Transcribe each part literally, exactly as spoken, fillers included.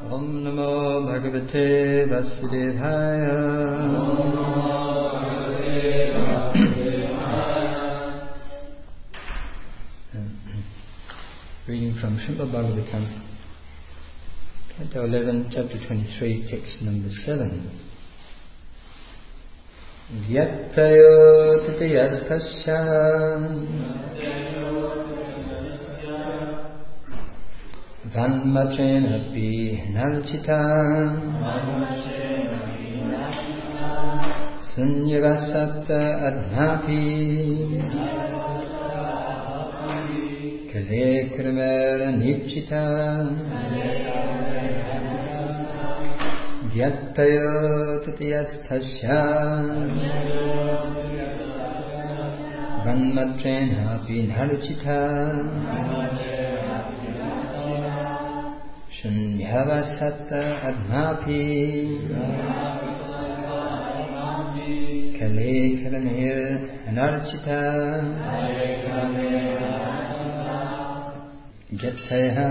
Om Namo Bhagavate Vasudevaya. Om Namo Bhagavate Vasudevaya. Reading from Srimad Bhagavatam, Canto eleven, Chapter twenty-three, Text number seven. Yattayo titiyastasya Vanmachenapi nalchita Sunyavasata adhapi Kale kramera nipchita Yattayo titiyastasya Vanmachenapi nalchita Shunyavasata adhapi Kale kalamir anarchita Yattaya,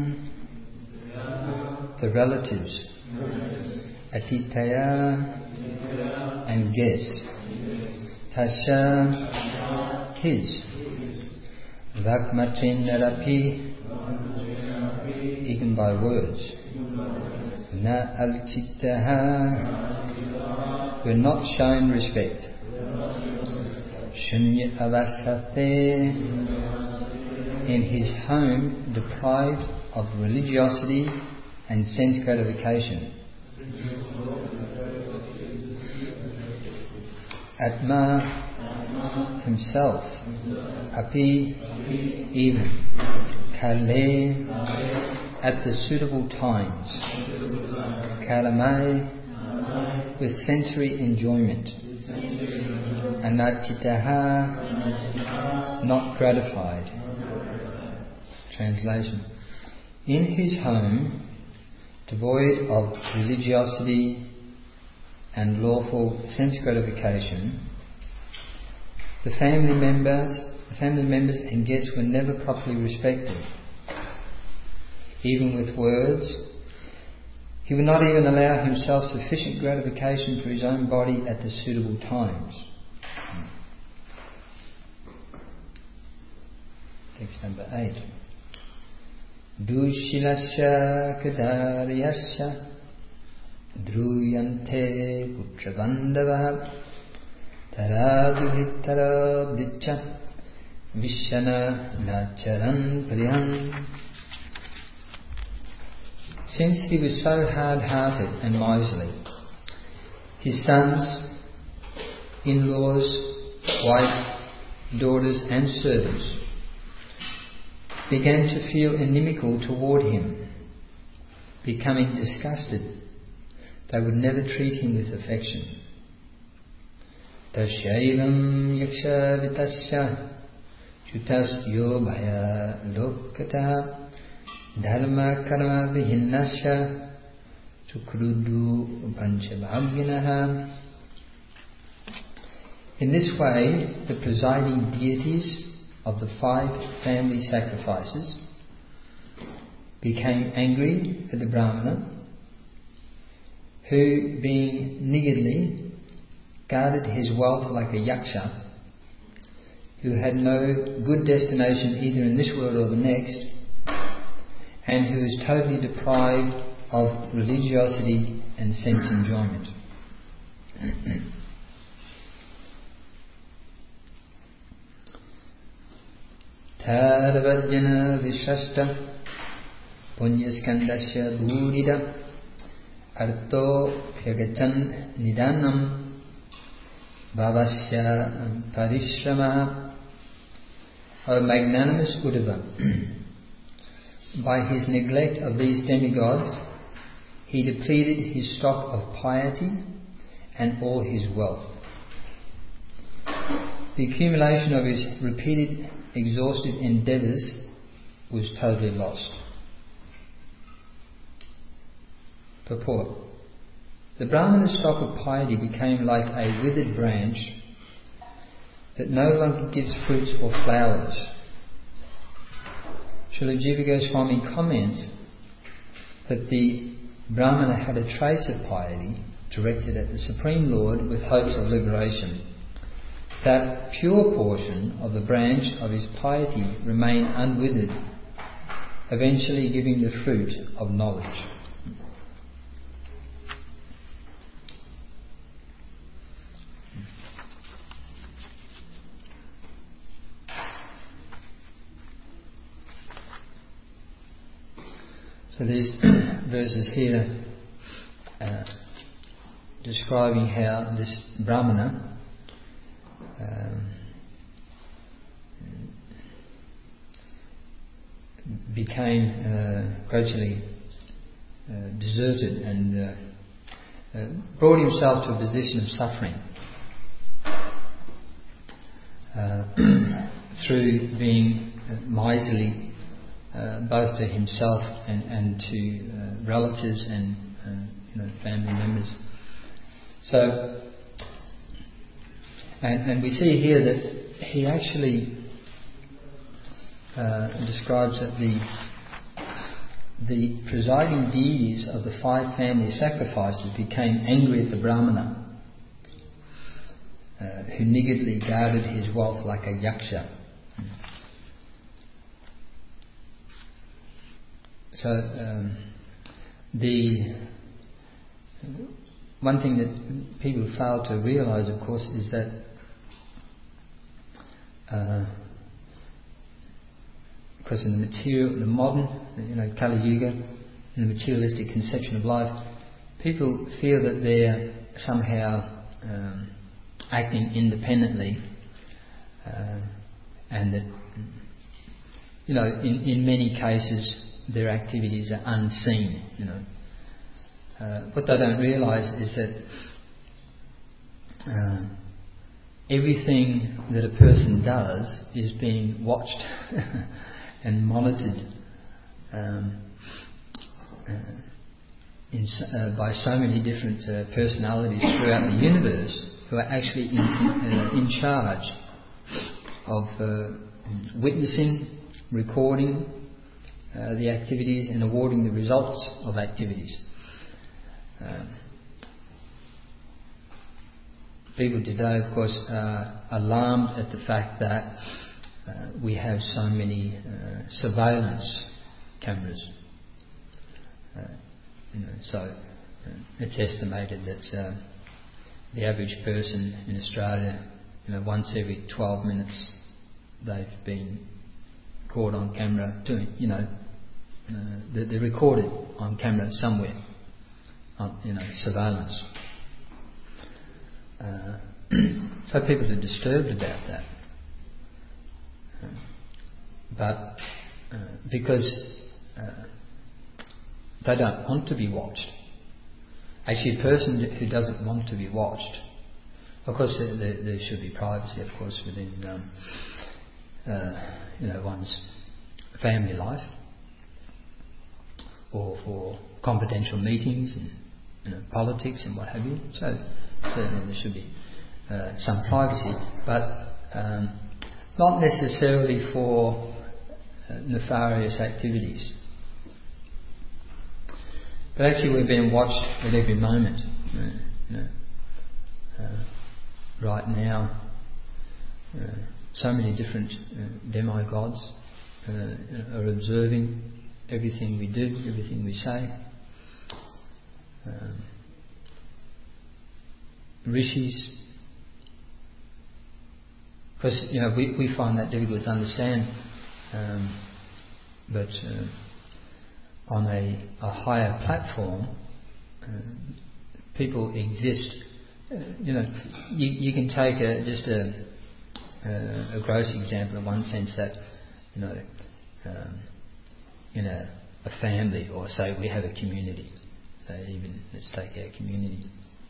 the relatives, Atitaya, and guess, Tasha, his, Vakmatinarapi, even by words, Na alchitaha, were not shown respect, Shunya avasate, in his home deprived of religiosity and sense gratification. Atma, himself, api, even, kale, at the suitable times, kalamai, with sensory enjoyment, anachitaha, not gratified. Translation. In his home, devoid of religiosity and lawful sense gratification, the family members, the family members and guests were never properly respected. Even with words, he would not even allow himself sufficient gratification for his own body at the suitable times. Text number eight. Dushilasya kadaryasya druyante putrabandavaha taradudittarabdicca vishana nacharan priyan. Since he was so hard-hearted and miserly, his sons, in-laws, wife, daughters and servants began to feel inimical toward him. Becoming disgusted, they would never treat him with affection. Tasyaivam yaksha vitasya chutasyo bhaya lokata dharma karma vihinnasya chukrudu panchabhaginaha. In this way, the presiding deities of the five family sacrifices became angry at the Brahmana, who, being niggardly, guarded his wealth like a yaksha, who had no good destination either in this world or the next, and who was totally deprived of religiosity and sense enjoyment. Tharvajana vishashta punyaskandasya bhurida arto pyagachan nidanam bhavasya parishramaha. O magnanimous Uddhava, by his neglect of these demigods, he depleted his stock of piety and all his wealth. The accumulation of his repeated exhaustive endeavours was totally lost. Purport. The Brahmana's stock of piety became like a withered branch that no longer gives fruits or flowers. Srila Jiva Goswami comments that the Brahmana had a trace of piety directed at the Supreme Lord with hopes of liberation. That pure portion of the branch of his piety remained unwithered, eventually giving the fruit of knowledge. So these verses here uh, describing how this Brahmana um, became uh, gradually uh, deserted and uh, uh, brought himself to a position of suffering uh, through being uh, miserly uh, both to himself and, and to uh, relatives and uh, you know, family members. So, and, and we see here that he actually uh, describes that the the presiding deities of the five family sacrifices became angry at the Brahmana, uh, who niggardly guarded his wealth like a yaksha. So um, the one thing that people fail to realise, of course, is that uh, because in the material, the modern, you know, Kali Yuga, in the materialistic conception of life, people feel that they're somehow um, acting independently, uh, and that, you know, in, in many cases their activities are unseen. You know, uh, what they don't realise is that uh, everything that a person does is being watched and monitored um, uh, in, uh, by so many different uh, personalities throughout the universe who are actually in, uh, in charge of uh, witnessing, recording uh, the activities and awarding the results of activities. Um, people today, of course, are alarmed at the fact that Uh, we have so many uh, surveillance cameras. Uh, you know, so uh, it's estimated that uh, the average person in Australia, you know, once every twelve minutes, they've been caught on camera doing, you know, uh, they're, they're recorded on camera somewhere, on, you know, surveillance. Uh, so people are disturbed about that. But uh, because uh, they don't want to be watched. Actually, a person who doesn't want to be watched, of course, there, there, there should be privacy, of course, within um, uh, you know, one's family life, or for confidential meetings and, you know, politics and what have you. So certainly there should be uh, some privacy, but um, not necessarily for uh, nefarious activities. But actually we're being watched at every moment. Uh, you know, uh, right now, uh, so many different uh, demigods uh, are observing everything we do, everything we say. Um, rishis, because, you know, we, we find that difficult to understand, um, but uh, on a, a higher platform, uh, people exist. Uh, you know, you, you can take a, just a, a, a gross example in one sense that, you know, um, in a, a family, or say we have a community. So even let's take our community.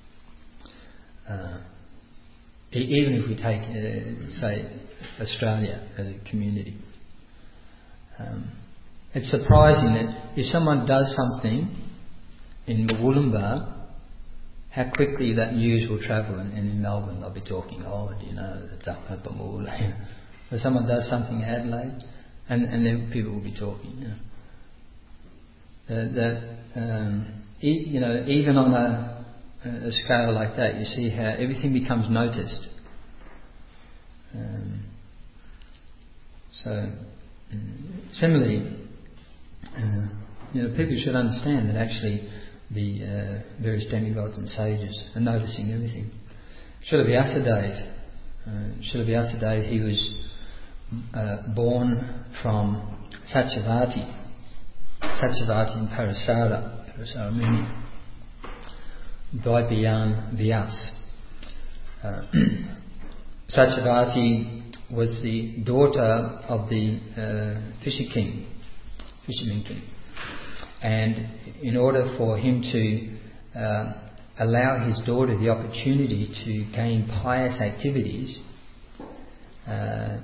Uh, Even if we take, uh, say, Australia as a community, um, it's surprising that if someone does something in Wollongbar, how quickly that news will travel. And, and in Melbourne, they'll be talking, oh, do you know, the Takapamul. If someone does something in Adelaide, and, and then people will be talking. You know. that um, e- you know, even on a, a scale like that, you see how everything becomes noticed. Um, so, um, similarly, uh, you know, people should understand that actually the uh, various demigods and sages are noticing everything. Srila Vyasadeva, uh, Srila Vyasadeva, he was uh, born from Satyavati, Satyavati in Parasara, Parasara Muni, Dvaipayan Vyas. Uh, Satyavati was the daughter of the uh, fisher king, fisherman king. And in order for him to uh, allow his daughter the opportunity to gain pious activities, uh,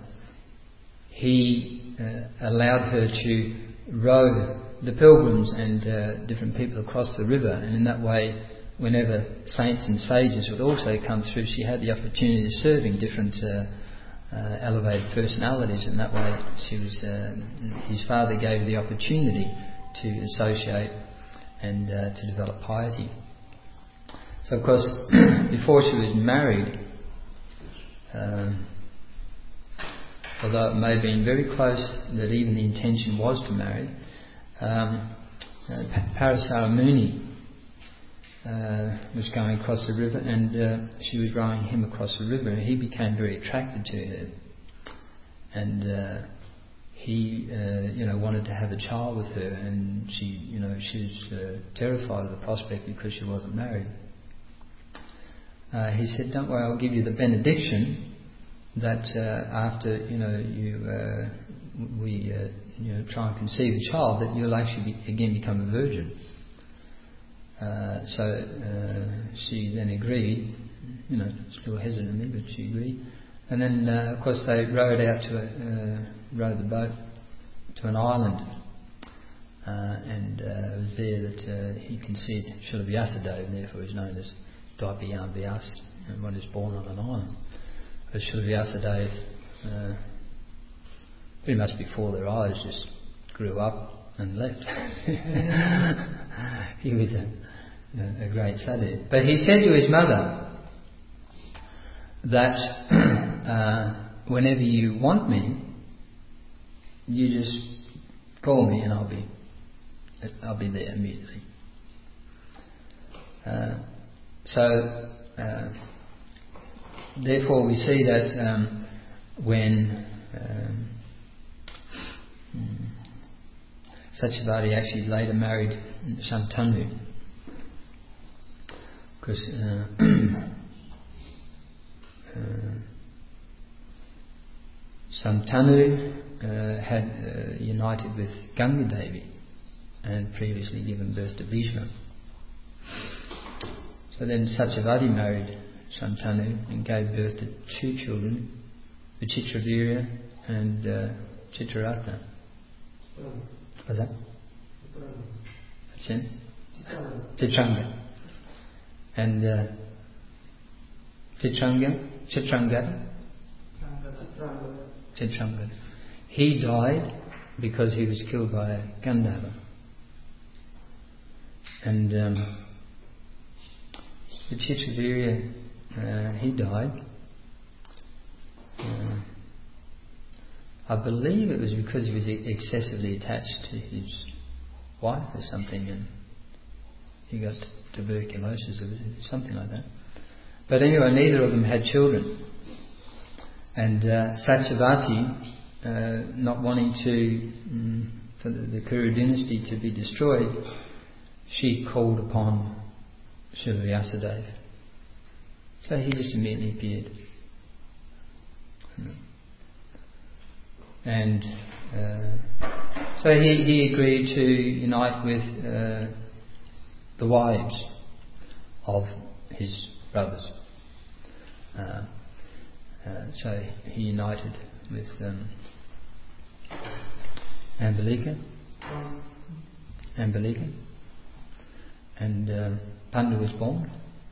he uh, allowed her to row the pilgrims and uh, different people across the river, and in that way, whenever saints and sages would also come through, she had the opportunity of serving different uh, uh, elevated personalities. And that way, she was. Uh, his father gave her the opportunity to associate and uh, to develop piety. So, of course, before she was married, um, although it may have been very close that even the intention was to marry, um, uh, Parasara Muni uh, was going across the river, and uh, she was rowing him across the river, and he became very attracted to her, and uh, he, uh, you know, wanted to have a child with her, and she, you know, she was uh, terrified of the prospect because she wasn't married. Uh, he said, "Don't worry, I'll give you the benediction that uh, after, you know, you uh, we uh, you know try and conceive a child, that you'll actually be, again become a virgin." Uh, so uh, she then agreed. You know, still hesitantly, but she agreed. And then, uh, of course, they rowed out to a, uh, rowed the boat to an island, uh, and uh, it was there that uh, he conceived Srila Vyasadeva, and therefore is known as Dvaipayan Vyas, and one is born on an island. But Srila Vyasadeva, uh, pretty much before their eyes, just grew up and left. He was a, a great sadhu. But he said to his mother that uh, whenever you want me, you just call me and I'll be I'll be there immediately. Uh, so uh, therefore we see that um, when um, Satyavati actually later married Shantanu, because uh, uh, Shantanu uh, had uh, united with Ganga Devi and previously given birth to Bhishma. So then Satyavati married Shantanu and gave birth to two children, Vichitravirya and uh, Chitraratna. What's that? That's it? Chitranga. And uh, Chitranga, Chitranga, Chitranga. He died because he was killed by Gandhava. And um, Vichitravirya, uh, he died. Uh, I believe it was because he was excessively attached to his wife or something, and he got tuberculosis or something like that. But anyway, neither of them had children. And uh, Satyavati, uh, not wanting to um, for the, the Kuru dynasty to be destroyed, she called upon Srila Vyasadeva. So he just immediately appeared. And uh, so he, he agreed to unite with uh, the wives of his brothers. Uh, uh, so he united with um, Ambalika, Ambalika, and um, Pandu was born.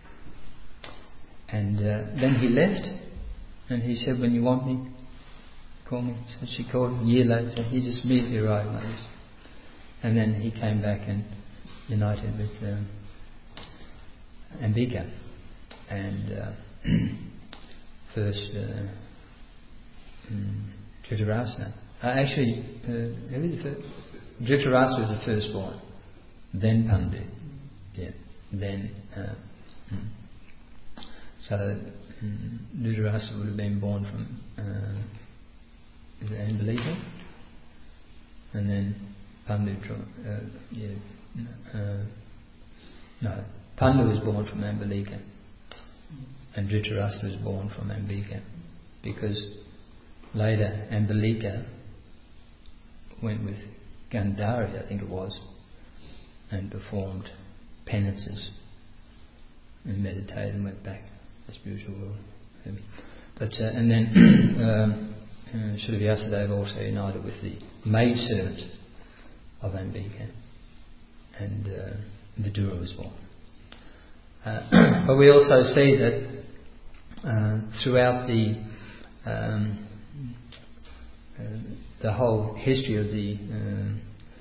And uh, then he left, and he said, "When you want me, call me." So she called him. A year later, he just immediately arrived like this. and then he came back and united with um, Ambika, and uh, first uh, um, Dhritarashtra. Uh, actually, uh, who was the first? Dhritarashtra was the firstborn, then Pandu, yeah, then. Uh, mm. So um, Dhritarashtra would have been born from uh, is it Ambika, and then Pandu. Uh, yeah, uh, no, Pandu was born from Ambika, and Dhritarashtra was born from Ambika, because later Ambika went with Gandhari, I think it was, and performed penances and meditated and went back to the spiritual world. But uh, and then um, uh, Srila Vyasadeva also united with the maidservant of Ambika, and uh, Vidura was born. Uh, but we also see that uh, throughout the um, uh, the whole history of the um,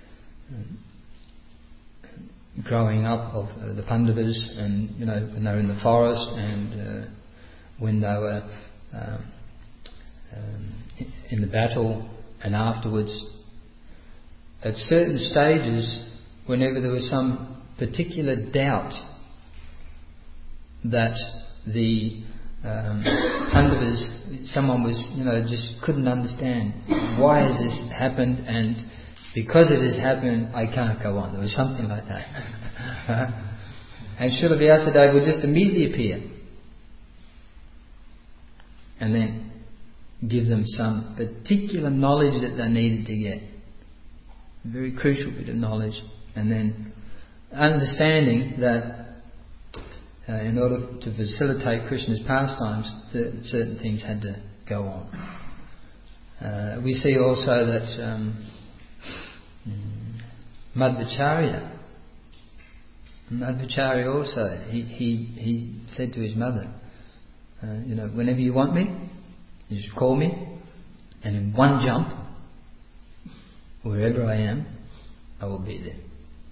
uh, growing up of uh, the Pandavas, and you know when they were in the forest, and uh, when they were um, um, in the battle, and afterwards, at certain stages, whenever there was some particular doubt that the um, Pandavas, someone was, you know, just couldn't understand why has this happened, and because it has happened, I can't go on. There was something like that. And Srila Vyasadeva would just immediately appear and then give them some particular knowledge that they needed to get. A very crucial bit of knowledge, and then understanding that Uh, in order to facilitate Krishna's pastimes, that certain things had to go on. Uh, we see also that um, Madhvacharya, Madhvacharya also, he, he, he said to his mother, uh, you know, whenever you want me, you just call me, and in one jump, wherever I am, I will be there.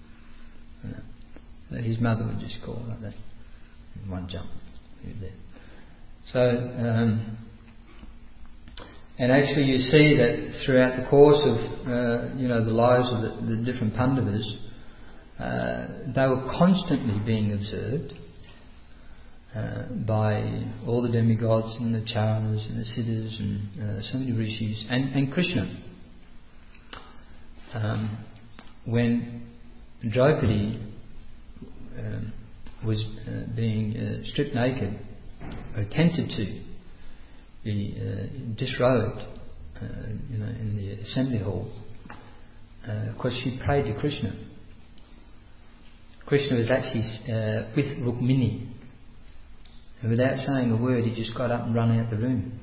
Uh, his mother would just call like that. One jump there. So, um, and actually, you see that throughout the course of uh, you know the lives of the, the different Pandavas, uh, they were constantly being observed uh, by all the demigods and the Charanas and the Siddhas and uh, so many rishis, and, and Krishna. Um, when Draupadi um, was uh, being uh, stripped naked, or attempted to be uh, disrobed, uh, you know, in the assembly hall. Uh, of course, she prayed to Krishna. Krishna was actually uh, with Rukmini, and without saying a word, he just got up and ran out the room.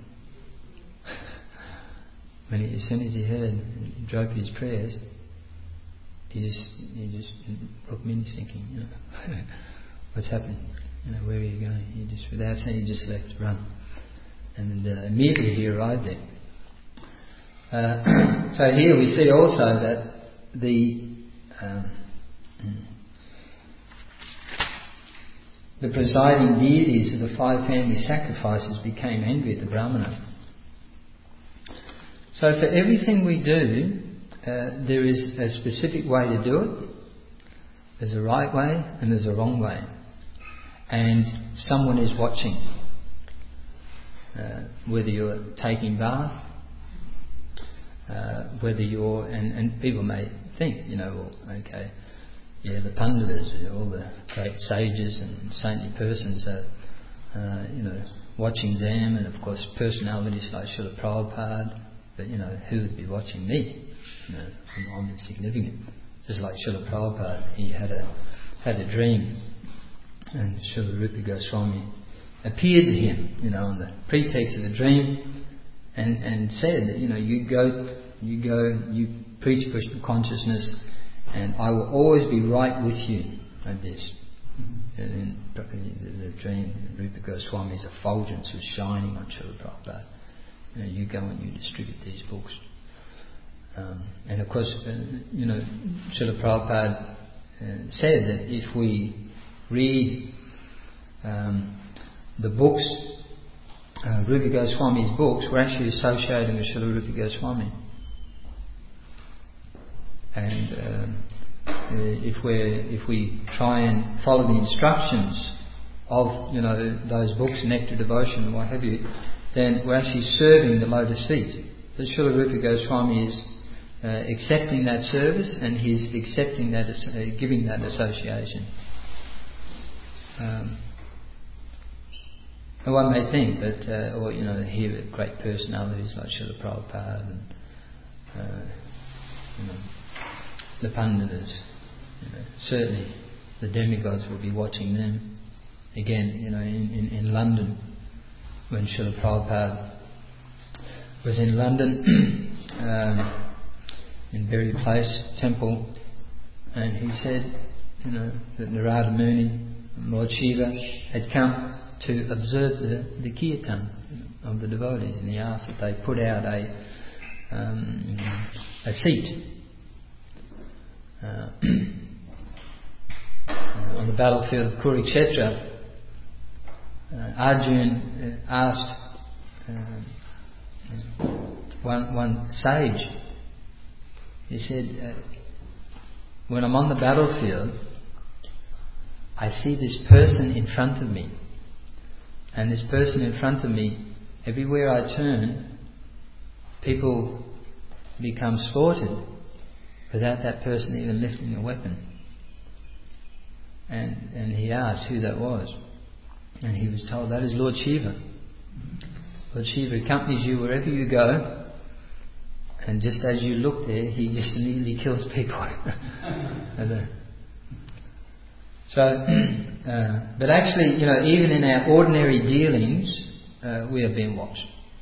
When he, as soon as he heard Draupadi's prayers, he just, he just, Rukmini's thinking, you know. What's happening? You know, where are you going? He just, without saying, he just left, run, and uh, immediately he arrived there. Uh, so here we see also that the um, the presiding deities of the five family sacrifices became angry at the Brahmana. So for everything we do, uh, there is a specific way to do it. There's a right way and there's a wrong way. And someone is watching. Uh, whether you're taking bath, uh, whether you're, and, and people may think, you know, well, okay, yeah, the Pandavas, all the great sages and saintly persons are, uh, you know, watching them, and of course personalities like Srila Prabhupada, but you know, who would be watching me? You know, I'm, I'm insignificant. Just like Srila Prabhupada, he had a had a dream, and Srila Rupa Goswami appeared to him, you know, on the pretext of the dream, and, and said that, you know, you go, you go, you preach Krishna consciousness, and I will always be right with you, like this. Mm-hmm. And then the, the dream, Rupa Goswami's effulgence was shining on Srila Prabhupada. You know, you go and you distribute these books. Um, and of course, uh, you know, Srila Prabhupada uh, said that if we read um, the books, uh, Rupa Goswami's books, we're actually associating with Srila Rupa Goswami. And um, if we if we try and follow the instructions of, you know, those books, Nectar Devotion and what have you, then we're actually serving the lotus feet. But Srila Rupa Goswami is uh, accepting that service, and he's accepting that, uh, giving that association. Um, and one may think that, uh, or you know, hear great personalities like Srila Prabhupada and uh, you know, the Panditas, you know, certainly the demigods will be watching them. Again, you know, in, in, in London, when Srila Prabhupada was in London, um, in Berry Place Temple, and he said, you know, that Narada Muni, Lord Shiva, had come to observe the, the kirtan of the devotees, and he asked that they put out a um, a seat uh, on the battlefield of Kurukshetra. Uh, Arjun uh, asked uh, one one sage. He said, uh, "When I'm on the battlefield, I see this person in front of me, and this person in front of me, everywhere I turn, people become slaughtered without that person even lifting a weapon." And and he asked who that was. And he was told, that is Lord Shiva. Lord Shiva accompanies you wherever you go, and just as you look there, he just immediately kills people. So, uh, but actually, you know, even in our ordinary dealings, uh, we are being watched.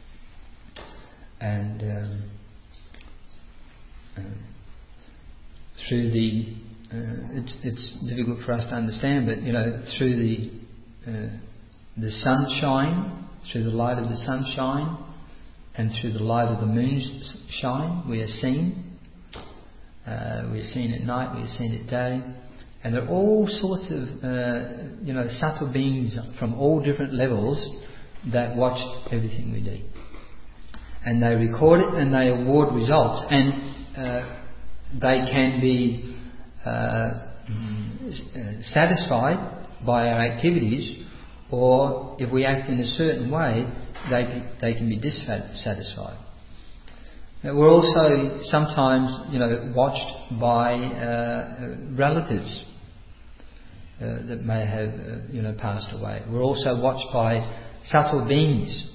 And um, uh, through the, uh, it's, it's difficult for us to understand, but you know, through the uh, the sunshine, through the light of the sunshine, and through the light of the moon's shine, we are seen. Uh, we are seen at night, we are seen at day. And there are all sorts of, uh, you know, subtle beings from all different levels that watch everything we do. And they record it and they award results. And uh, they can be uh, satisfied by our activities, or if we act in a certain way, they they can be dissatisfied. We're also sometimes, you know, watched by uh, relatives uh, that may have, uh, you know, passed away. We're also watched by subtle beings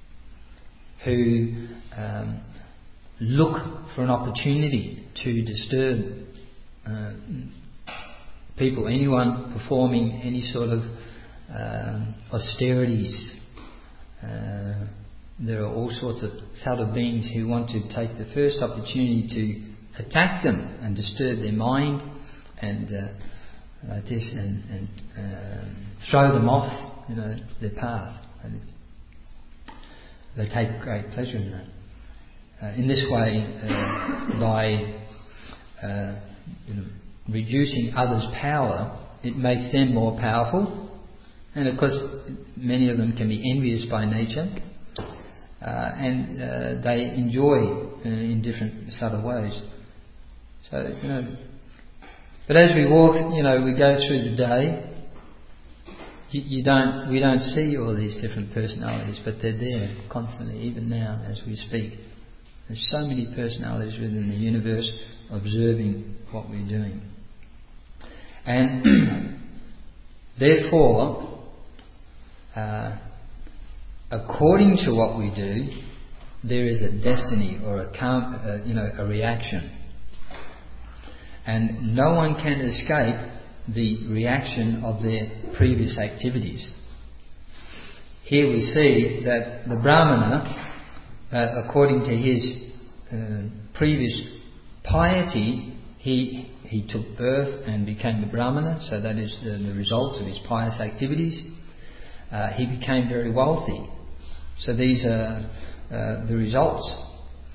who um, look for an opportunity to disturb uh, people, anyone performing any sort of um, austerities. Uh, there are all sorts of subtle beings who want to take the first opportunity to attack them and disturb their mind and uh, like this and, and um, throw them off, you know, their path. And they take great pleasure in that. Uh, in this way, uh, by uh, you know, reducing others' power, it makes them more powerful. And of course, many of them can be envious by nature, uh, and uh, they enjoy uh, in different subtle ways. So, you know, but as we walk, you know, we go through the day. You, you don't, we don't see all these different personalities, but they're there constantly, even now as we speak. There's so many personalities within the universe observing what we're doing. And therefore, uh, according to what we do, there is a destiny or a count, uh, you know, a reaction. And no one can escape the reaction of their previous activities. Here we see that the Brahmana, uh, according to his uh, previous piety, he he took birth and became a Brahmana, so that is the, the results of his pious activities. Uh, he became very wealthy. So these are uh, the results.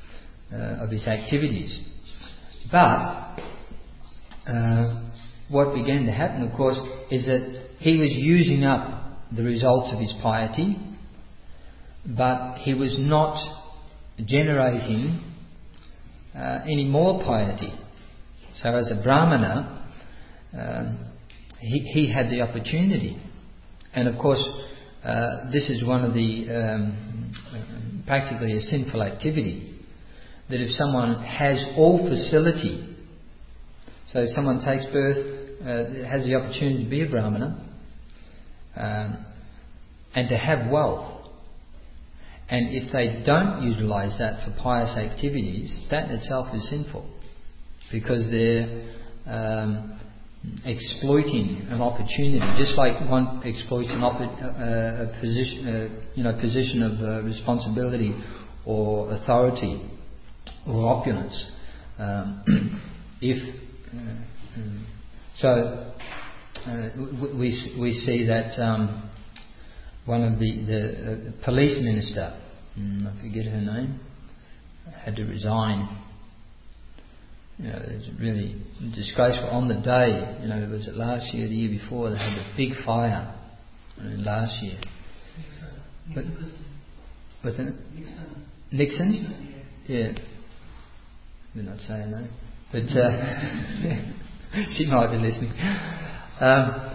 uh, of his activities. But uh, what began to happen, of course, is that he was using up the results of his piety, but he was not generating uh, any more piety. So as a Brahmana, um, he, he had the opportunity. And of course, uh, this is one of the um, practically a sinful activity, that if someone has all facility, so if someone takes birth, uh, has the opportunity to be a Brahmana, um, and to have wealth, and if they don't utilise that for pious activities, that in itself is sinful, because they're um, exploiting an opportunity, just like one exploits an op- uh, a position, uh, you know, position of uh, responsibility or authority or opulence. Um, if uh, um, so, uh, we we see that um, one of the the uh, police minister, I forget her name, had to resign. You know, it's really disgraceful. On the day, you know, was it last year, the year before, they had a big fire. uh, Last year. But, what's it? Nixon. Nixon? Yeah. We're not saying that. But uh, she might be listening. Um,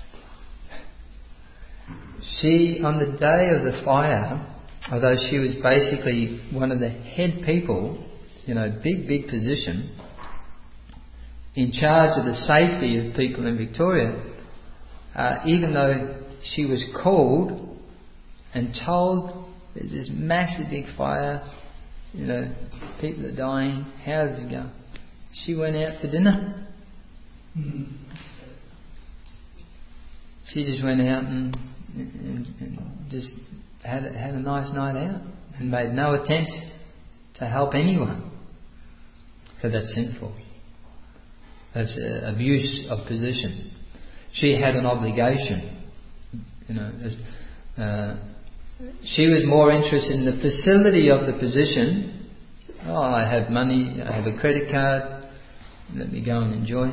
she, on the day of the fire, although she was basically one of the head people, you know, big, big position, in charge of the safety of people in Victoria, uh, even though she was called and told there's this massive big fire, you know, people are dying, how's it go? She went out for dinner. Mm-hmm. She just went out and, and, and just had a, had a nice night out and made no attempt to help anyone. So that's sinful. That's uh, abuse of position. She had an obligation. You know, uh, she was more interested in the facility of the position. Oh, I have money, I have a credit card, let me go and enjoy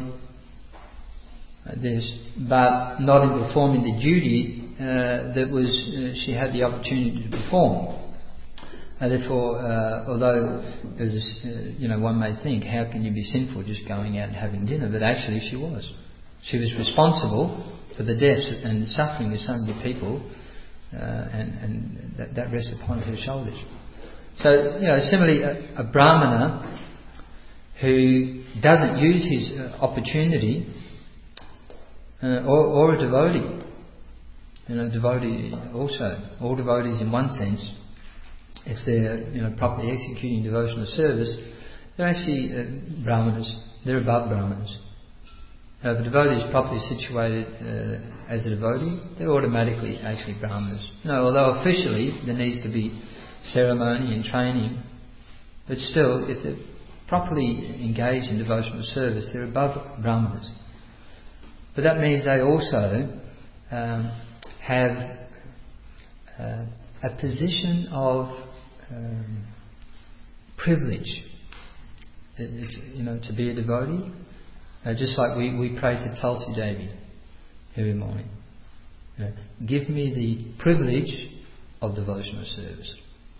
this, but not in performing the duty uh, that was uh, she had the opportunity to perform. And therefore, uh, although there's, uh, you know, one may think, how can you be sinful just going out and having dinner? But actually, she was. She was responsible for the deaths and suffering of so many people, uh, and, and that, that rests upon her shoulders. So, you know, similarly, a, a Brahmana who doesn't use his uh, opportunity, uh, or, or a devotee, you know, devotee also, all devotees in one sense, if they're, you know, properly executing devotional service, they're actually uh, Brahmanas. They're above Brahmanas. Uh, if a devotee is properly situated uh, as a devotee, they're automatically actually Brahmanas. No, although officially there needs to be ceremony and training, but still, if they're properly engaged in devotional service, they're above Brahmanas. But that means they also um, have uh, a position of um, privilege. It, it's, you know, to be a devotee, uh, just like we, we pray to Tulsi Devi every morning. You know, give me the privilege of devotional service.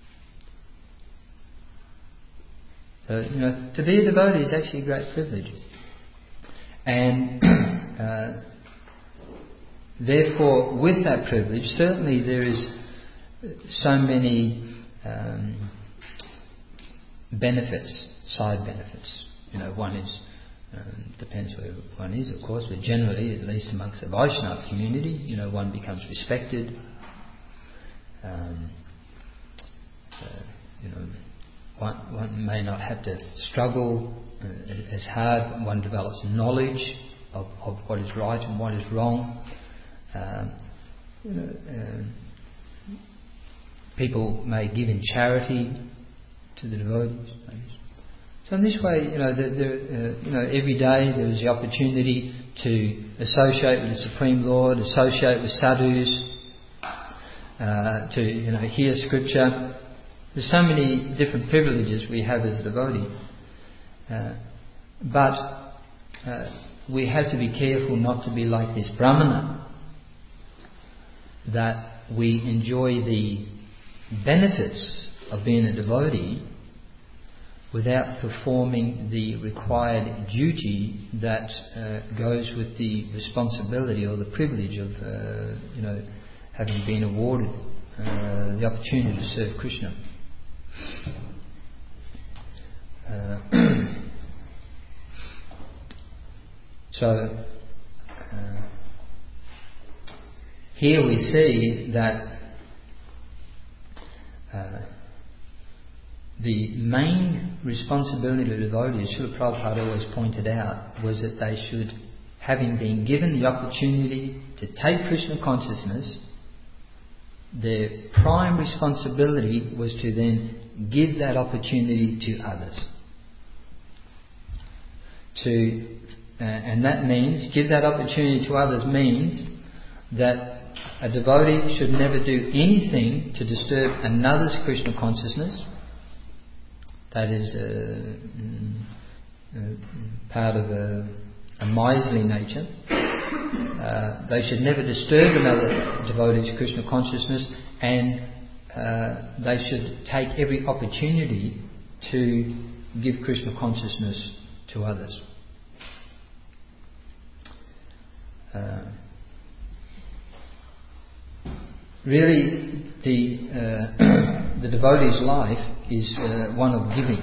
So, you know, to be a devotee is actually a great privilege. And uh, therefore, with that privilege, certainly there is so many um, benefits, side benefits. You know, one is, um, depends where one is, of course, but generally, at least amongst the Vaishnava community, you know, one becomes respected. Um, uh, you know, one, one may not have to struggle uh, as hard. One develops knowledge of, of what is right and what is wrong. Um, you know, um, people may give in charity to the devotees. So in this way, you know, the, the, uh, you know, every day there is the opportunity to associate with the Supreme Lord, associate with sadhus, uh, to, you know, hear scripture, there's so many different privileges we have as a devotee, uh, but uh, we have to be careful not to be like this Brahmana, that we enjoy the benefits of being a devotee without performing the required duty that uh, goes with the responsibility or the privilege of, uh, you know, having been awarded uh, the opportunity to serve Krishna. Uh, so uh, here we see that uh, the main responsibility of devotees, Srila Prabhupada always pointed out, was that they should, having been given the opportunity to take Krishna consciousness, their prime responsibility was to then give that opportunity to others. To, uh, and that means, give that opportunity to others means that a devotee should never do anything to disturb another's Krishna consciousness. That is uh, uh, part of a, a miserly nature. Uh, they should never disturb another devotee's Krishna consciousness, and uh, they should take every opportunity to give Krishna consciousness to others. Uh, really, the uh, the devotee's life is uh, one of giving.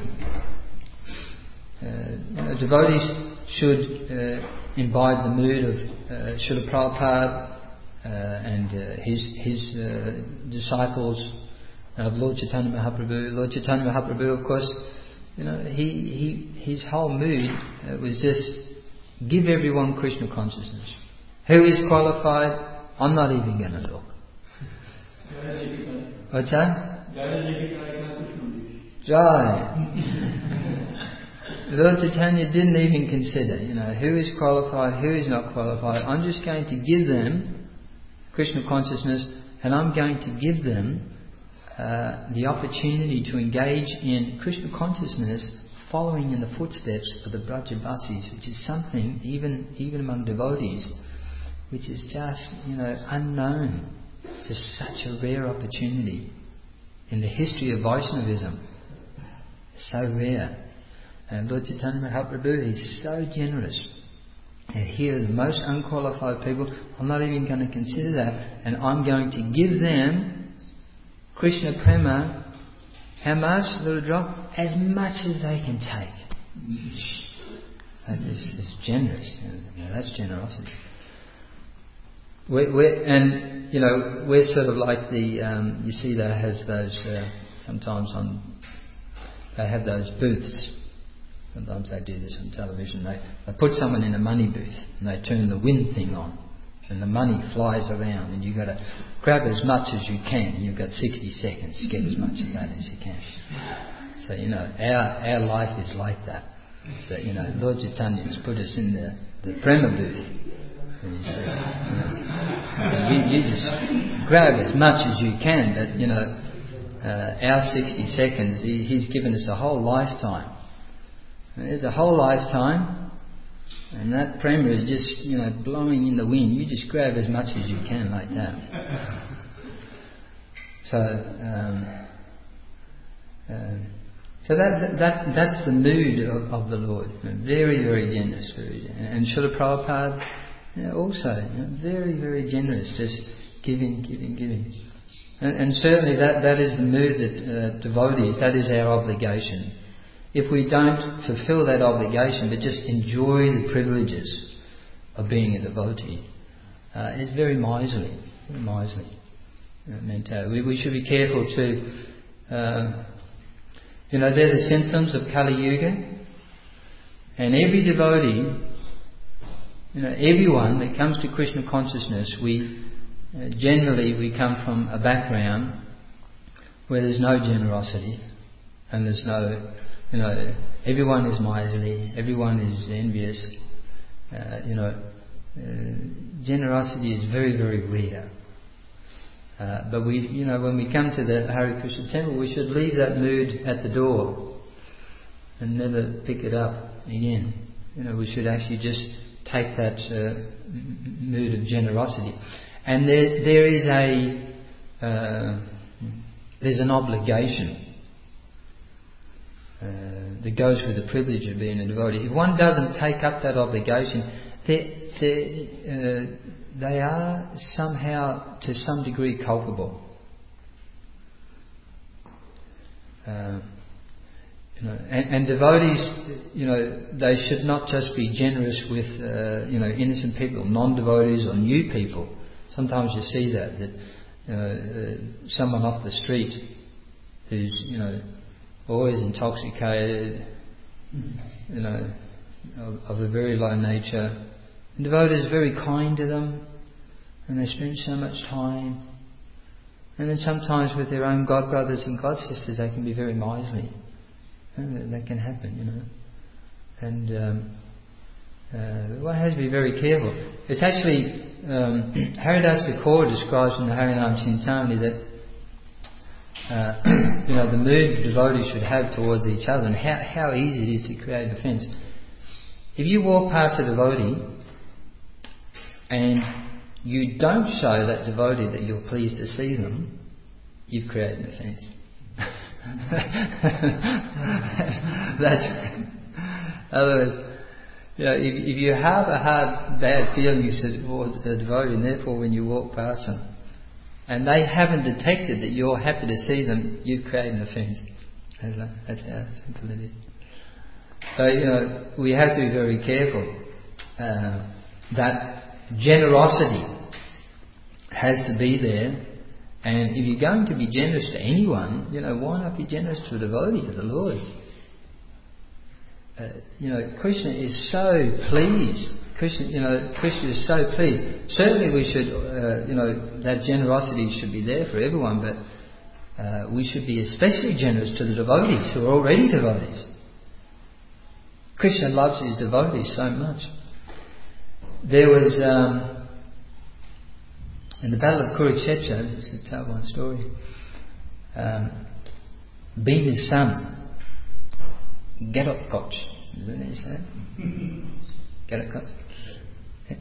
Uh, you know, devotees should uh, imbibe the mood of uh, Srila Prabhupada uh, and uh, his his uh, disciples of Lord Chaitanya Mahaprabhu. Lord Chaitanya Mahaprabhu, of course, you know, he he his whole mood uh, was just give everyone Krishna consciousness. Who is qualified? I'm not even going to look. What's that? Jai. Lord Chaitanya didn't even consider, you know, who is qualified, who is not qualified. I'm just going to give them Krishna consciousness, and I'm going to give them uh, the opportunity to engage in Krishna consciousness, following in the footsteps of the Brajabasis, which is something even even among devotees, which is just, you know, unknown. It's just such a rare opportunity in the history of Vaishnavism. So rare. And Lord Chaitanya Mahaprabhu, he's so generous. And here are the most unqualified people. I'm not even going to consider that. And I'm going to give them Krishna Prema. How much? A little drop? As much as they can take. That is, is generous. You know, that's generosity. We're, we're, and, you know, we're sort of like the, um, you see that has those, uh, sometimes on, they have those booths. Sometimes they do this on television. They, they put someone in a money booth and they turn the wind thing on, and the money flies around, and you've got to grab as much as you can. You've got sixty seconds to get as much of that as you can. So, you know, our our life is like that. That, you know, Lord Chaitanya has put us in the, the Prema booth. And you, see, you, know, you, you just grab as much as you can, but, you know, uh, our sixty seconds, he, he's given us a whole lifetime. There's a whole lifetime, and that Prema is just, you know, blowing in the wind. You just grab as much as you can like that. So, um, uh, so that that that's the mood of, of the Lord. Very, very generous mood. And, and Srila Prabhupada, you know, also, you know, very, very generous, just giving, giving, giving. And, and certainly that, that is the mood that uh, devotees, that is our obligation. If we don't fulfill that obligation, but just enjoy the privileges of being a devotee, uh, it's very miserly, very miserly uh, mentality. We, we should be careful to, uh, you know, they're the symptoms of Kali Yuga, and every devotee, you know, everyone that comes to Krishna consciousness, we uh, generally we come from a background where there's no generosity, and there's no, you know, everyone is miserly, everyone is envious. Uh, you know, uh, generosity is very, very rare. Uh, but we, you know, when we come to the Hare Krishna temple, we should leave that mood at the door and never pick it up again. You know, we should actually just take that uh, mood of generosity. And there, there is a, uh, there's an obligation uh, that goes with the privilege of being a devotee. If one doesn't take up that obligation, they, they, uh, they are somehow, to some degree, culpable. Uh, you know, and, and devotees, you know, they should not just be generous with, uh, you know, innocent people, non-devotees or new people. Sometimes you see that, that uh, uh, someone off the street who's, you know, always intoxicated, you know, of, of a very low nature. And devotees are very kind to them, and they spend so much time. And then sometimes with their own god brothers and god sisters, they can be very miserly. And that can happen, you know. And um, uh, one has to be very careful. It's actually um, Haridas Thakur describes in the Harinam Chintamani that uh, you know, the mood devotees should have towards each other, and how, how easy it is to create offence. If you walk past a devotee and you don't show that devotee that you're pleased to see them, you've created an offence. That's otherwise, you know, if, if you have a hard, bad feelings towards a devotee, and therefore when you walk past them, and they haven't detected that you're happy to see them, you've created an offence. That's how simple it is. So, you know, we have to be very careful uh, that generosity has to be there. And if you're going to be generous to anyone, you know, why not be generous to a devotee of the Lord? Uh, you know, Krishna is so pleased. Krishna, you know, Krishna is so pleased. Certainly, we should, uh, you know, that generosity should be there for everyone, but uh, we should be especially generous to the devotees who are already devotees. Krishna loves his devotees so much. There was. Um, In the Battle of Kurukshetra, just to tell one story, um, Bhima's son, Ghatotkach, is that how you say it? Ghatotkach? Yeah.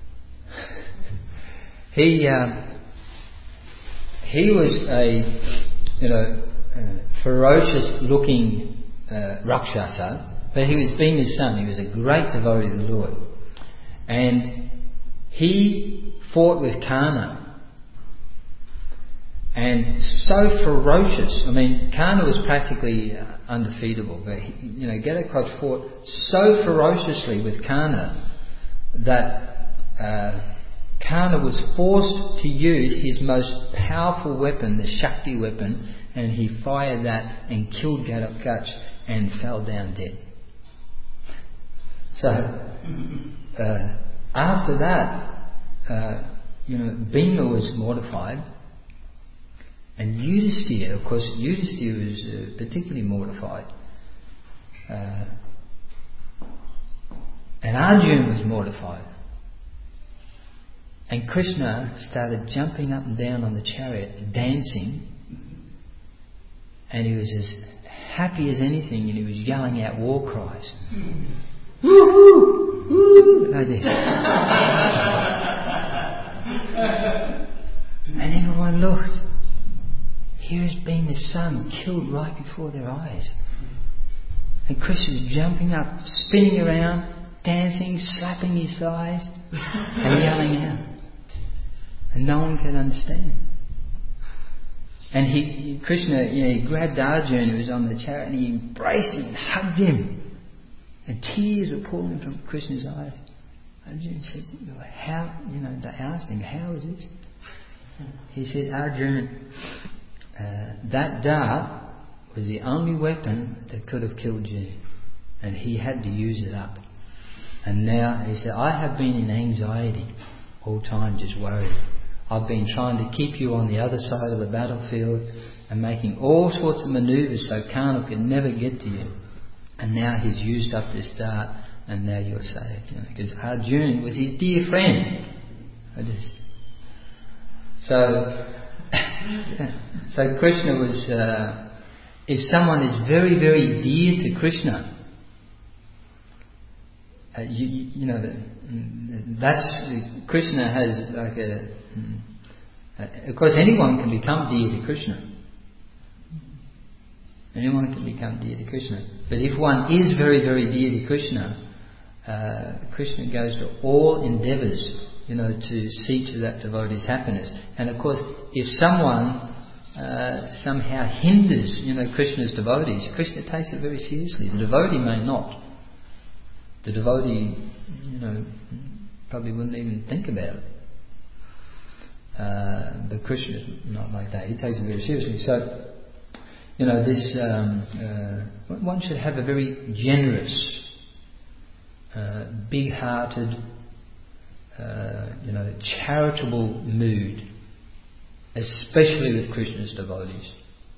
He, um, he was a, you know, uh, ferocious-looking uh, Rakshasa, but he was Bhima's son. He was a great devotee of the Lord. And he fought with Karna, and so ferocious. I mean, Karna was practically uh, undefeatable, but he, you know, Ghatotkach fought so ferociously with Karna that uh, Karna was forced to use his most powerful weapon, the Shakti weapon, and he fired that and killed Ghatotkach and fell down dead. So uh, after that, Uh, you know, Bhima was mortified, and Yudhisthira, of course, Yudhisthira was uh, particularly mortified, uh, and Arjuna was mortified, and Krishna started jumping up and down on the chariot, dancing, and he was as happy as anything, and he was yelling out war cries. Woo-hoo! Woo! Like this. And everyone looked. Here has been the son killed right before their eyes. And Krishna was jumping up, spinning around, dancing, slapping his thighs, and yelling out. And no one could understand. And he, Krishna, you know, he grabbed Arjuna who was on the chariot, and he embraced him and hugged him. And tears were pouring from Krishna's eyes. Arjuna said, how, you know, they asked him, how is this? He said, Arjuna, uh, that dart was the only weapon that could have killed you. And he had to use it up. And now, he said, I have been in anxiety all time, just worried. I've been trying to keep you on the other side of the battlefield and making all sorts of maneuvers so Karna could never get to you. And now he's used up this dart, and now you're saved. You know, because Arjuna was his dear friend. So, Yeah. So Krishna was, uh, if someone is very, very dear to Krishna, uh, you, you know, that's, Krishna has like a, uh, of course anyone can become dear to Krishna. Anyone can become dear to Krishna. But if one is very, very dear to Krishna, uh, Krishna goes to all endeavours, you know, to see to that devotee's happiness. And of course, if someone uh, somehow hinders, you know, Krishna's devotees, Krishna takes it very seriously. The devotee may not. The devotee, you know, probably wouldn't even think about it. Uh, but Krishna's not like that. He takes it very seriously. So, you know, this um, uh, one should have a very generous, uh, big-hearted, uh, you know, charitable mood, especially with Krishna's devotees.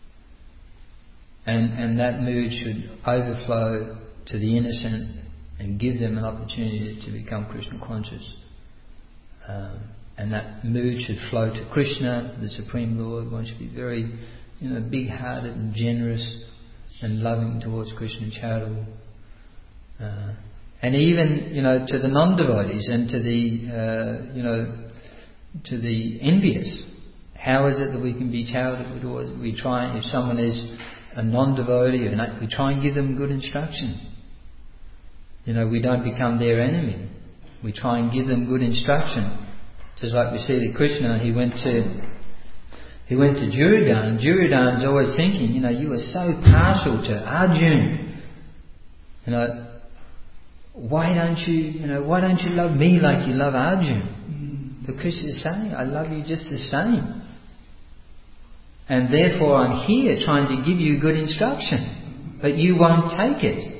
And and that mood should overflow to the innocent and give them an opportunity to become Krishna conscious. Um, and that mood should flow to Krishna, the Supreme Lord. One should be very, you know, big-hearted and generous and loving towards Krishna and charitable. Uh, and even, you know, to the non-devotees and to the, uh, you know, to the envious. How is it that we can be charitable towards? We try, if someone is a non-devotee, we try and give them good instruction. You know, we don't become their enemy. We try and give them good instruction. Just like we see that Krishna, he went to He went to Duryodhana. Duryodhana's always thinking, you know, you are so partial to Arjuna. You know, why don't you, you know, why don't you love me like you love Arjuna? But Krishna is saying, I love you just the same. And therefore I'm here trying to give you good instruction. But you won't take it.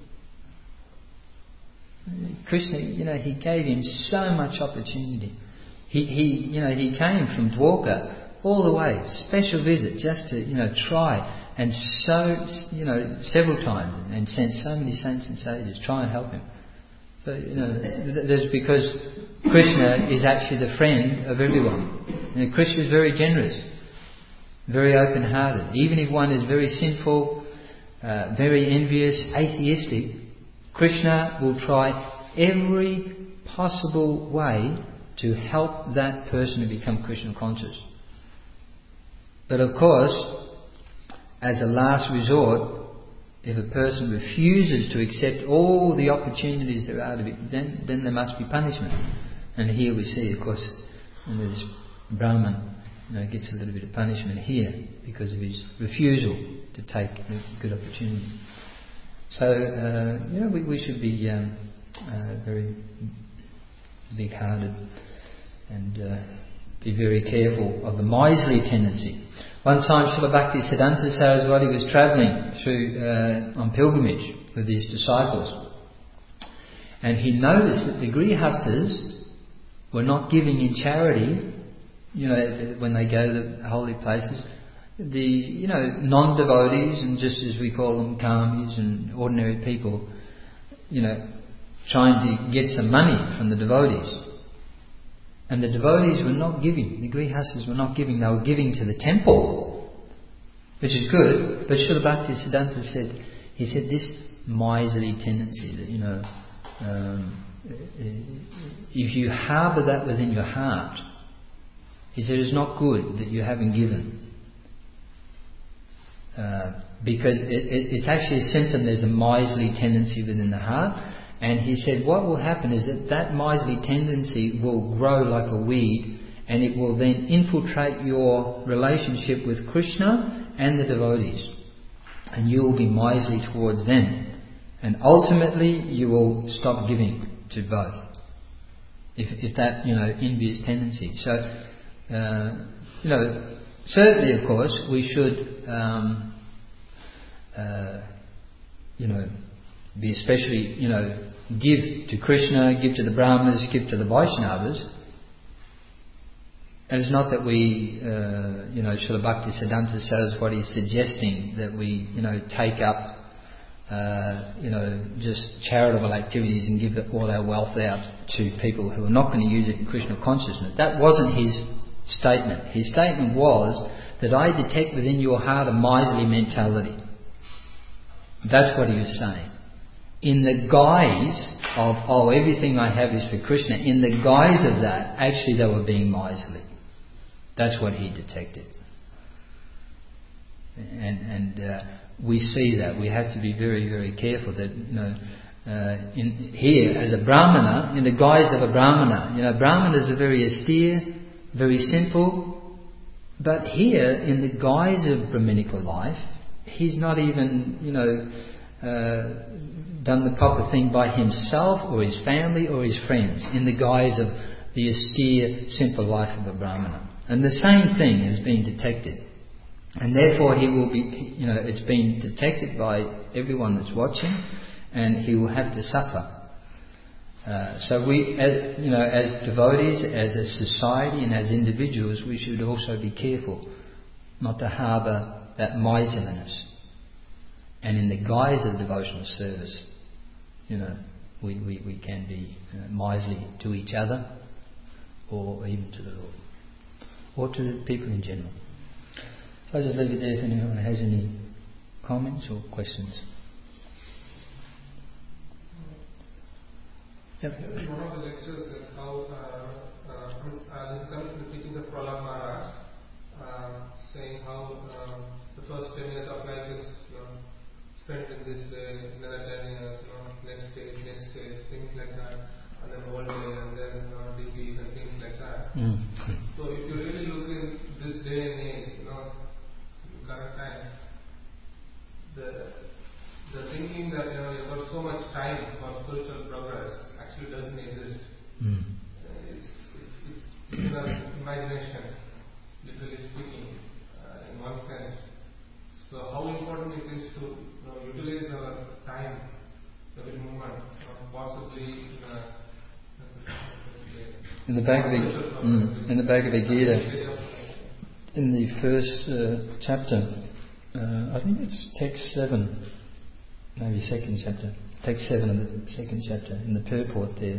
Krishna, you know, he gave him so much opportunity. He, he, you know, he came from Dwarka all the way, special visit, just to, you know, try, and so, you know, several times, and sent so many saints and sages try and help him. So, you know, that's because Krishna is actually the friend of everyone. You know, Krishna is very generous, very open-hearted. Even if one is very sinful, uh, very envious, atheistic, Krishna will try every possible way to help that person to become Krishna conscious. But of course, as a last resort, if a person refuses to accept all the opportunities that are out of it, then, then there must be punishment. And here we see, of course, you know, this Brahman, you know, gets a little bit of punishment here because of his refusal to take a good opportunity. So, uh, you know, we, we should be um, uh, very big-hearted and uh, be very careful of the miserly tendency. One time Srila Bhaktisiddhanta Saraswati was travelling through uh, on pilgrimage with his disciples, and he noticed that the Grihastas were not giving in charity, you know, when they go to the holy places. The, you know, non-devotees, and just as we call them, karmis and ordinary people, you know, trying to get some money from the devotees. And the devotees were not giving, the Grihastas were not giving, they were giving to the temple, which is good. But Srila Bhaktisiddhanta said, he said this miserly tendency that, you know, um, if you harbour that within your heart, he said it's not good that you haven't given. Uh, because it, it, it's actually a symptom there's a miserly tendency within the heart. And he said what will happen is that that miserly tendency will grow like a weed, and it will then infiltrate your relationship with Krishna and the devotees. And you will be miserly towards them. And ultimately you will stop giving to both. If, if that, you know, envious tendency. So, uh, you know, certainly of course we should, um, uh, you know, be especially, you know, give to Krishna, give to the Brahmanas, give to the Vaishnavas. And it's not that we, uh, you know, Srila Bhaktisiddhanta Saraswati is suggesting that we, you know, take up, uh, you know, just charitable activities and give all our wealth out to people who are not going to use it in Krishna consciousness. That wasn't his statement. His statement was that I detect within your heart a miserly mentality. That's what he was saying. In the guise of, oh, everything I have is for Krishna, in the guise of that, actually they were being miserly. That's what he detected. And, and uh, we see that. We have to be very, very careful that, you know, uh, in, here as a Brahmana, in the guise of a Brahmana, you know, Brahmanas are very austere, very simple, but here in the guise of Brahminical life, he's not even, you know, uh, done the proper thing by himself or his family or his friends in the guise of the austere, simple life of a Brahmana. And the same thing is being detected. And therefore he will be, you know, it's been detected by everyone that's watching, and he will have to suffer. Uh, so we, as, you know, as devotees, as a society and as individuals, we should also be careful not to harbour that miserliness. And in the guise of devotional service, you know, we, we, we can be uh, miserly to each other, or even to the Lord, or to the people in general. So I'll just leave it there if anyone has any comments or questions. Yep. In one of the lectures, uh, how uh, uh, uh, this is coming from the teachings of Prahlad Maharaj, uh, saying how uh, the first ten years of life is, you know, spent in this way, another ten years, you know, next stage, next stage, things like that, and then old age, and then uh, disease and things like that. Mm. So if you really look in this day and age, you know, current time, the the thinking that, you know, you've got so much time for spiritual progress actually doesn't exist. Mm. Uh, it's, it's, it's, it's an imagination, literally speaking, uh, in one sense. So how important it is to, you know, utilize our time every moment, uh, possibly in, a, in the Bhagavad, mm, in the Bhagavad Gita, in the first uh, chapter, uh, I think it's text seven, maybe second chapter, text seven of the second chapter, in the purport there,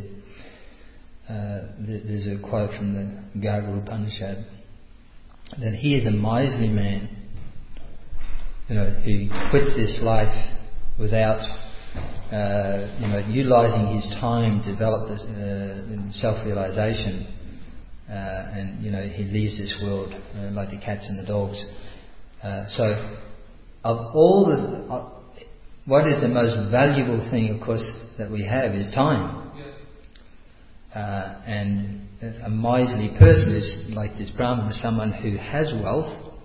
uh, there's a quote from the Garga Upanishad that he is a miserly man, you know, who quits this life without, uh, you know, utilising his time to develop this, uh, self-realisation, uh, and, you know, he leaves this world uh, like the cats and the dogs. Uh, so, of all the, uh, what is the most valuable thing, of course, that we have is time. Uh, and a miserly person is like this Brahman, someone who has wealth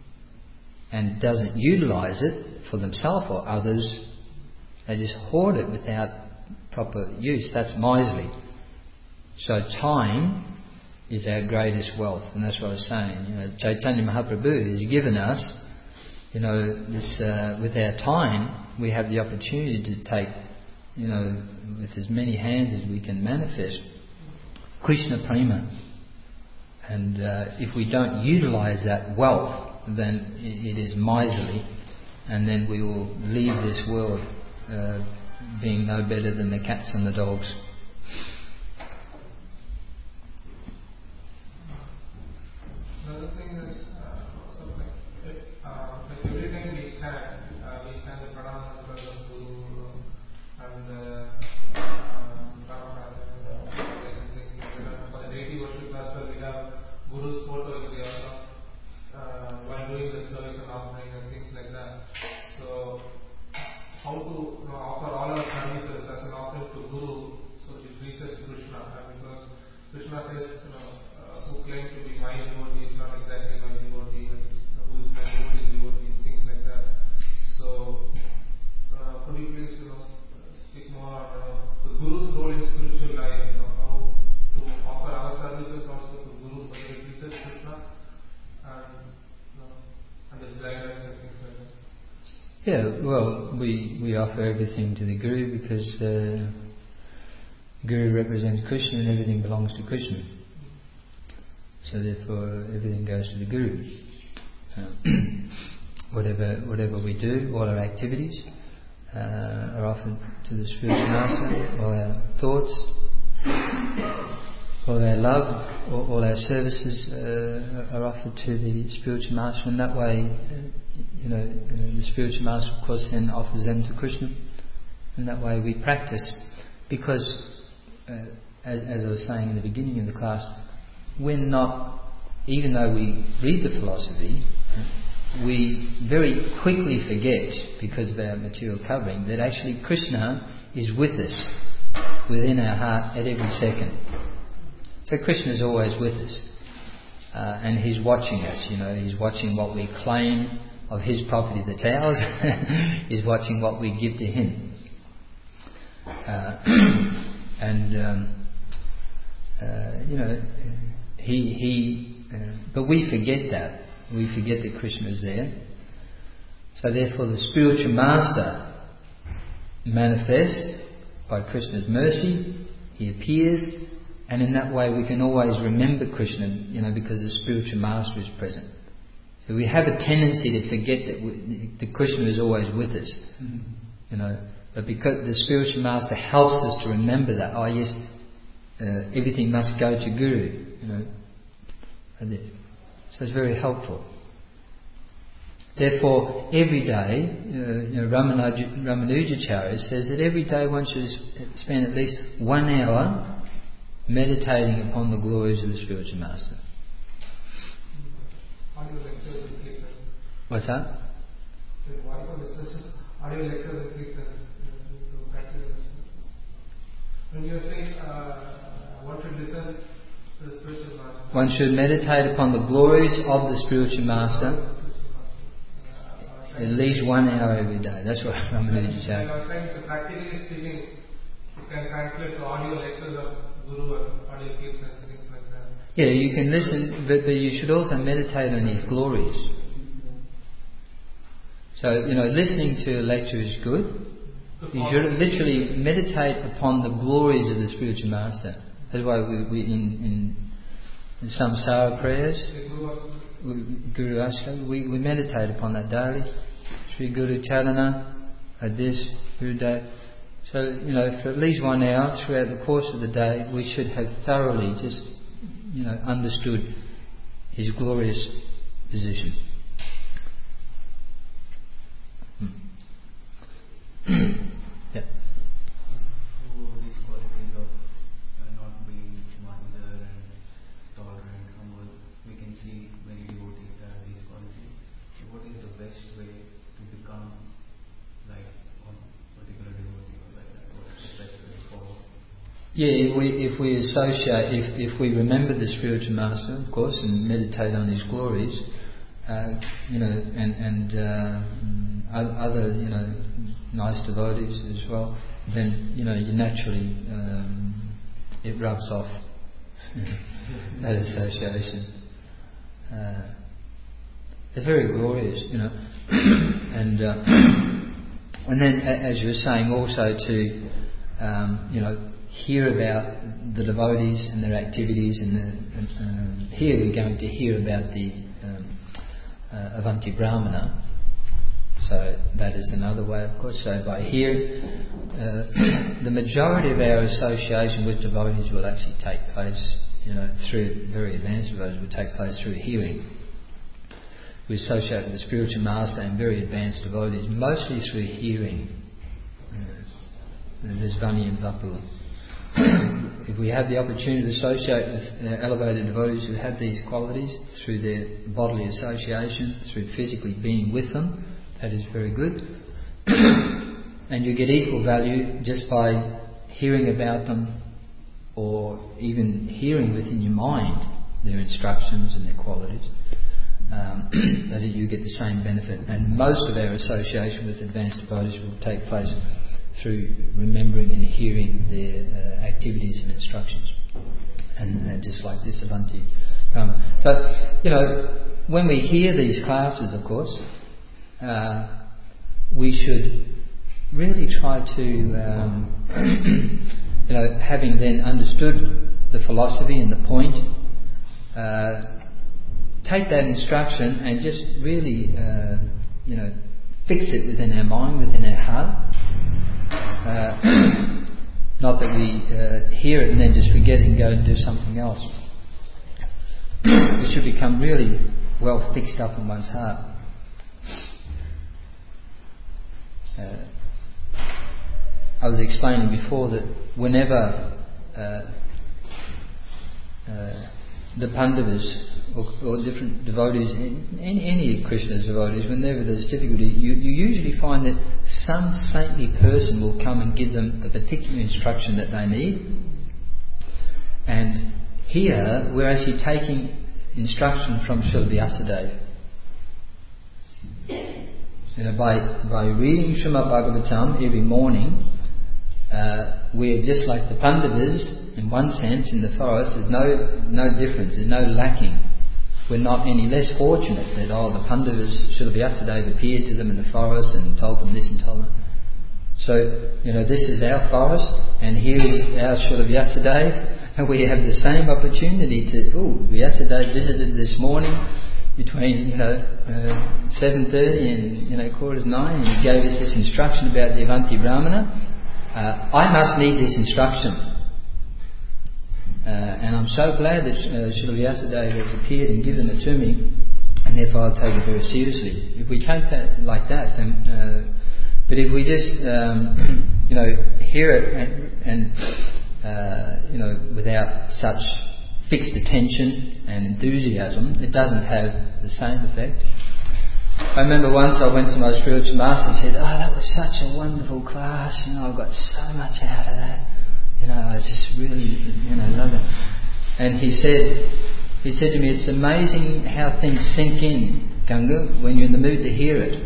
and doesn't utilise it for themselves or others. They just hoard it without proper use. That's miserly. So time is our greatest wealth, and that's what I was saying. You know, Chaitanya Mahaprabhu has given us, you know, this uh, with our time, we have the opportunity to take, you know, with as many hands as we can manifest Krishna Prema. And uh, if we don't utilise that wealth, then it is miserly, and then we will leave this world uh, being no better than the cats and the dogs. Another thing is, uh, also like, if, uh, like every time we chant, uh, we chant the pranam mantra of Guru and uh, uh, for the deity worship as well, we have Guru's photo in the also, uh, while doing the service and offering and things like that. So, how to, you know, offer all our services as an offering to Guru so it reaches Krishna? And because Krishna says, you know, uh, who claim to be my devotee is not exactly my devotee, but who is my devotee devotee, things like that. So, uh, could you please, you know, speak more on uh, the Guru's role in spiritual life, you know, how to offer our services also to Guru so that it reaches Krishna and, you know, and his guidance and things like that. Yeah, well, we, we offer everything to the Guru because uh, Guru represents Krishna and everything belongs to Krishna. So therefore everything goes to the Guru. Uh, whatever whatever we do, all our activities uh, are offered to the spiritual master, all our thoughts, all our love, all, all our services uh, are offered to the spiritual master. In that way, uh, you know, uh, the spiritual master, of course, then offers them to Krishna. In that way, we practice, because, uh, as, as I was saying in the beginning of the class, we're not, even though we read the philosophy, we very quickly forget, because of our material covering, that actually Krishna is with us, within our heart at every second. So Krishna is always with us, uh, and He's watching us. You know, He's watching what we claim of His property that's ours. He's watching what we give to Him, uh, and um, uh, you know, He He. Uh, but we forget that. We forget that Krishna is there. So therefore, the spiritual master manifests by Krishna's mercy. He appears. And in that way we can always remember Krishna, you know, because the spiritual master is present. So we have a tendency to forget that, we, that Krishna is always with us, mm-hmm. you know. But because the spiritual master helps us to remember that, oh yes, uh, everything must go to Guru, you know. So it's very helpful. Therefore, every day, uh, you know, Ramanuja, Ramanujacharya says that every day one should spend at least one hour meditating upon the glories of the spiritual master. Audio lectures and kirtans. What's that? The voice of discussion, audio lectures and kirtans. Practical. When you are saying uh, one should listen to the spiritual master, one should meditate upon the glories of the spiritual master at least one hour every day. That's what Ramanuja said. I was saying, so practically speaking, you can translate to audio lectures of Guru and audio kirtans, things like that. Yeah, you can listen, but, but you should also meditate on his glories. So, you know, listening to a lecture is good. You should literally meditate upon the glories of the spiritual master. That's why we, we in, in samsara prayers, Guru Ashka, we, we meditate upon that daily. Sri Guru Charana, this, Guru Day. So, you know, for at least one hour throughout the course of the day, we should have thoroughly just, you know, understood his glorious position. Hmm. Yeah. So these qualities of uh, not being master and tolerant, humble, we can see many devotees have these qualities. So what is the best way to become like one particular devotee or like that? What is the best way to follow? Yeah, if we if we associate, if if we remember the spiritual master, of course, and meditate on his glories, uh, you know, and and uh, other, you know, nice devotees as well, then, you know, you naturally um, it rubs off that association. Uh, it's very glorious, you know, and uh, and then, as you were saying, also to um, you know, hear about the devotees and their activities, and the, um, here we're going to hear about the um, uh, Avanti Brahmana. So that is another way, of course. So by here, uh, the majority of our association with devotees will actually take place, you know, through very advanced devotees, will take place through hearing. We associate with the spiritual master and very advanced devotees, mostly through hearing. Uh, there's Vani and Vapula. If we have the opportunity to associate with uh, elevated devotees who have these qualities through their bodily association, through physically being with them, that is very good. And you get equal value just by hearing about them, or even hearing within your mind their instructions and their qualities. Um, that you get the same benefit. And most of our association with advanced devotees will take place through remembering and hearing their uh, activities and instructions. And uh, just like this Avanti Brahmana. So, you know, when we hear these classes, of course, Uh, we should really try to, um, you know, having then understood the philosophy and the point, uh, take that instruction and just really, uh, you know, fix it within our mind, within our heart. Uh, not that we uh, hear it and then just forget it and go and do something else. It should become really well fixed up in one's heart. Uh, I was explaining before that whenever uh, uh, the Pandavas or, or different devotees, any, any Krishna's devotees, whenever there's difficulty, you, you usually find that some saintly person will come and give them the particular instruction that they need. And here we're actually taking instruction from Srila Vyasadeva. You know, by by reading Srimad Bhagavatam every morning, uh, we're just like the Pandavas in one sense in the forest. There's no no difference. There's no lacking. We're not any less fortunate that oh the Pandavas, Srila Vyasadeva appeared to them in the forest and told them this and told them. So you know this is our forest, and here is our Srila Vyasadeva, and we have the same opportunity to. Oh, Vyasadeva visited this morning between you know uh, seven thirty and you know quarter to nine, and he gave us this instruction about the Avanti Brahmana. Uh, I must need this instruction, uh, and I'm so glad that uh, Srila Vyasadeva has appeared and given it to me, and therefore I'll take it very seriously. If we take that like that, then uh, but if we just um, you know hear it and, and uh, you know without such fixed attention and enthusiasm, it doesn't have the same effect. I remember once I went to my spiritual master and said, oh, that was such a wonderful class, you know, I got so much out of that, you know, I just really, you know, love it. And he said, he said to me, it's amazing how things sink in, Ganga, when you're in the mood to hear it.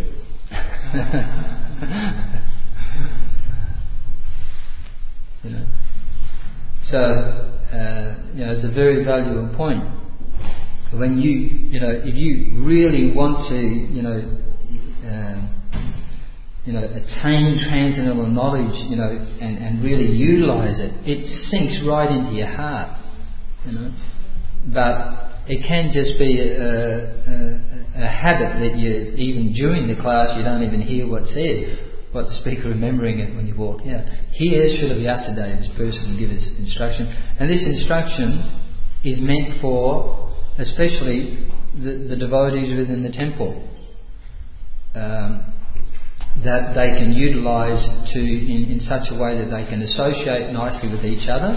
you know. So, uh, you know, it's a very valuable point. When you, you know, if you really want to, you know, um, you know, attain transcendental knowledge, you know, and, and really utilize it, it sinks right into your heart, you know. But it can just be a, a, a habit that you, even during the class, you don't even hear what's said, what the speaker remembering it when you walk out. Here, Srila Vyasadeva, this person will give us instruction, and this instruction is meant for especially the, the devotees within the temple, um, that they can utilise to in, in such a way that they can associate nicely with each other.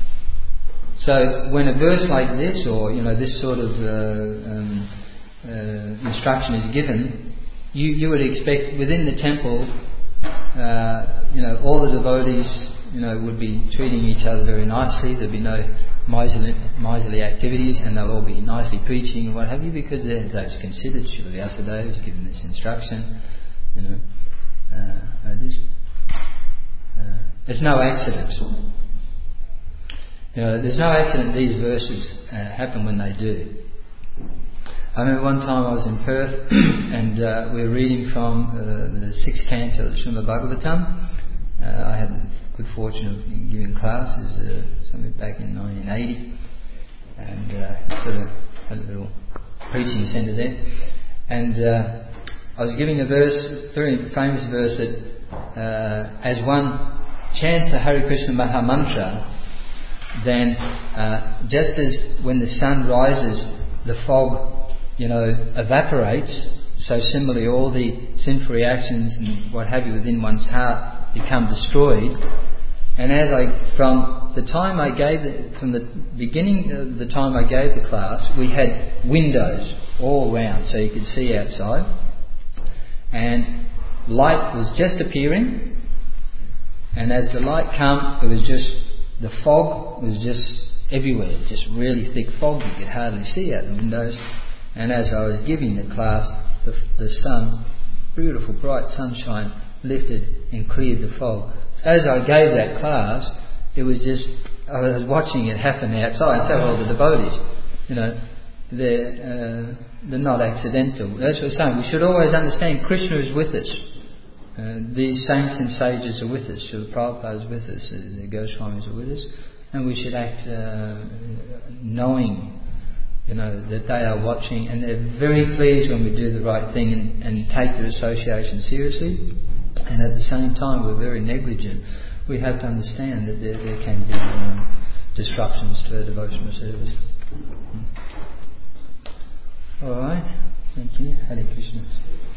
So when a verse like this, or you know this sort of uh, um, uh, instruction is given, you you would expect within the temple, uh, you know, all the devotees, you know, would be treating each other very nicely. There'd be no miserly, miserly activities, and they'll all be nicely preaching and what have you, because they're, they've considered Srila Vyasadeva has given this instruction. You know, uh, this, uh, there's no accident. You know, there's no accident these verses uh, happen when they do. I remember one time I was in Perth and uh, we were reading from uh, the sixth canto of the Srimad Bhagavatam. Uh, I had the good fortune of giving classes uh, somewhere back in nineteen eighty, and uh, sort of had a little preaching centre there. And uh, I was giving a verse, a very famous verse, that uh, as one chants the Hare Krishna Maha Mantra, then uh, just as when the sun rises, the fog, you know, evaporates, so similarly all the sinful reactions and what have you within one's heart become destroyed. And as I, from the time I gave, the, from the beginning of the time I gave the class, we had windows all around so you could see outside, and light was just appearing, and as the light came, it was just, the fog was just everywhere, just really thick fog, you could hardly see out the windows. And as I was giving the class, the, the sun, beautiful bright sunshine, lifted and cleared the fog. So as I gave that class, it was just, I was watching it happen outside. So all the devotees, you know, they're, uh, they're not accidental. That's what I'm saying. We should always understand Krishna is with us. Uh, these saints and sages are with us. Srila Prabhupada is with us. Uh, the Goswamis are with us. And we should act uh, knowing, you know, that they are watching, and they're very pleased when we do the right thing and, and take their association seriously. And at the same time, we're very negligent we have to understand that there, there can be um, disruptions to our devotional service. All right, thank you. Hare Krishna.